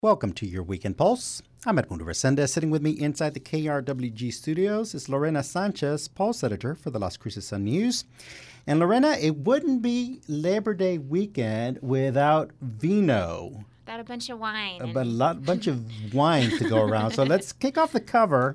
Welcome to your Weekend Pulse. I'm Edmundo Resendez. Sitting with me inside the KRWG studios is Lorena Sanchez, Pulse editor for the Las Cruces Sun News. And Lorena, it wouldn't be Labor Day weekend without vino. Without a bunch of wine. Bunch of wine to go around. So let's kick off the cover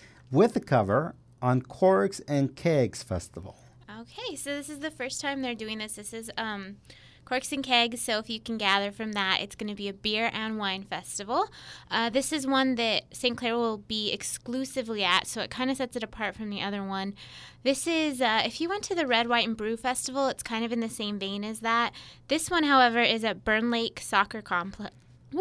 on Corks and Kegs Festival. Okay, so this is the first time they're doing this. This is Corks and Kegs, so if you can gather from that, it's going to be a beer and wine festival. This is one that St. Clair will be exclusively at, so it kind of sets it apart from the other one. This is, if you went to the Red, White, and Brew Festival, it's kind of in the same vein as that. This one, however, is at Burn Lake Soccer Complex,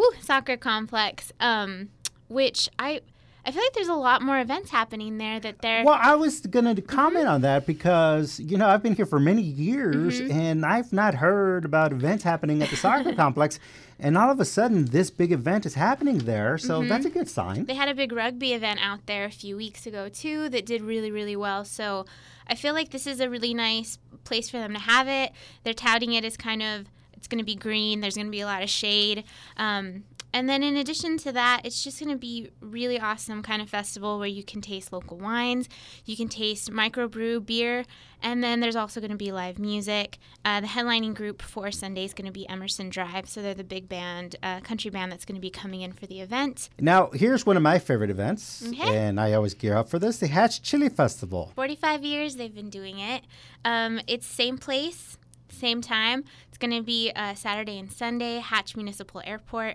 which I feel like there's a lot more events happening there that they're... Well, I was going to comment on that because, I've been here for many years and I've not heard about events happening at the soccer complex. And all of a sudden, this big event is happening there. So that's a good sign. They had a big rugby event out there a few weeks ago, too, that did really, really well. So I feel like this is a really nice place for them to have it. They're touting it as it's going to be green. There's going to be a lot of shade. And then in addition to that, it's just going to be really awesome kind of festival where you can taste local wines, you can taste microbrew beer, and then there's also going to be live music. The headlining group for Sunday is going to be Emerson Drive, so they're the big band, country band that's going to be coming in for the event. Now, here's one of my favorite events, and I always gear up for this, the Hatch Chili Festival. 45 years they've been doing it. It's same place, same time. It's going to be Saturday and Sunday, Hatch Municipal Airport.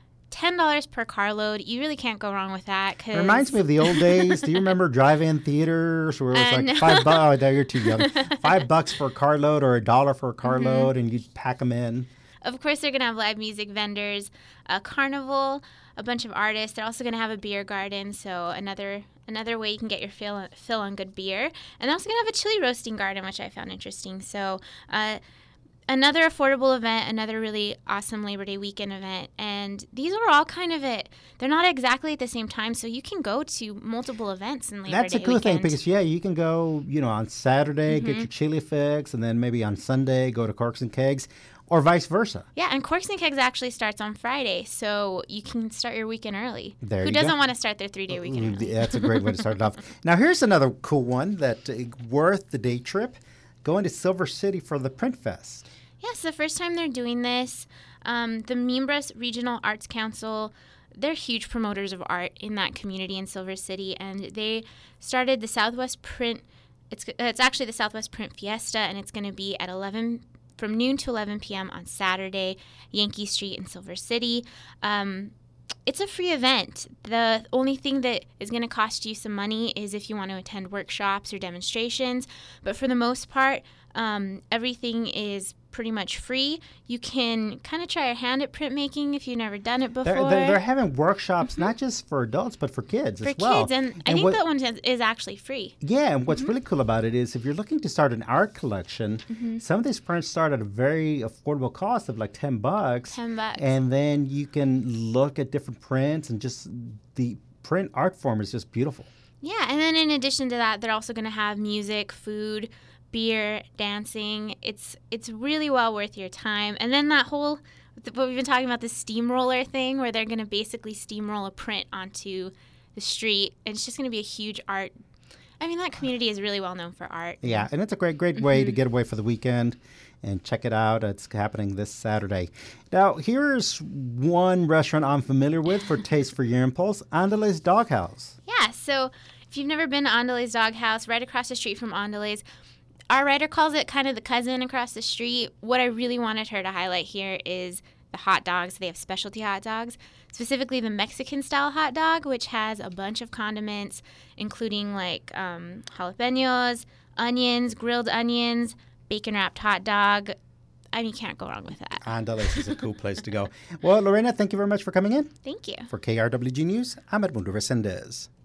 $10 per carload. You really can't go wrong with that. It reminds me of the old days. Do you remember drive-in theaters where it was like $5? Oh, no, you're too young. $5 for a carload or $1 for a carload, and you'd pack them in. Of course, they're going to have live music vendors, a carnival, a bunch of artists. They're also going to have a beer garden, so another way you can get your fill on good beer. And they're also going to have a chili roasting garden, which I found interesting. So another affordable event, another really awesome Labor Day weekend event. And these are all they're not exactly at the same time, so you can go to multiple events in Labor Day weekend. That's a cool thing because, you can go, on Saturday, get your chili fix, and then maybe on Sunday go to Corks and Kegs, or vice versa. Yeah, and Corks and Kegs actually starts on Friday, so you can start your weekend early. Who doesn't want to start their 3-day weekend early? That's a great way to start it off. Now, here's another cool one that's worth the day trip, going to Silver City for the Print Fest. Yes, the first time they're doing this. The Mimbres Regional Arts Council, they're huge promoters of art in that community in Silver City, and they started the Southwest Print. It's actually the Southwest Print Fiesta, and it's going to be at from noon to 11 p.m. on Saturday, Yankee Street in Silver City. It's a free event. The only thing that is going to cost you some money is if you want to attend workshops or demonstrations, but for the most part, everything is pretty much free. You can kind of try your hand at printmaking if you've never done it before. They're having workshops not just for adults but for kids as well. For kids, and I think that one is actually free. Yeah, and what's really cool about it is if you're looking to start an art collection, some of these prints start at a very affordable cost of like $10. $10. And then you can look at different prints, and just the print art form is just beautiful. Yeah, and then in addition to that, they're also going to have music, food, beer, dancing. It's really well worth your time. And then that whole, what we've been talking about, the steamroller thing, where they're going to basically steamroll a print onto the street. And it's just going to be a huge art. I mean, that community is really well known for art. Yeah, and it's a great way to get away for the weekend and check it out. It's happening this Saturday. Now, here's one restaurant I'm familiar with for Taste for Your Impulse, Andale's Doghouse. Yeah, so if you've never been to Andale's Doghouse, right across the street from Andale's, our writer calls it kind of the cousin across the street. What I really wanted her to highlight here is the hot dogs. They have specialty hot dogs, specifically the Mexican-style hot dog, which has a bunch of condiments, including jalapenos, onions, grilled onions, bacon-wrapped hot dog. I mean, you can't go wrong with that. Andale's is a cool place to go. Well, Lorena, thank you very much for coming in. Thank you. For KRWG News, I'm Edmundo Resendez.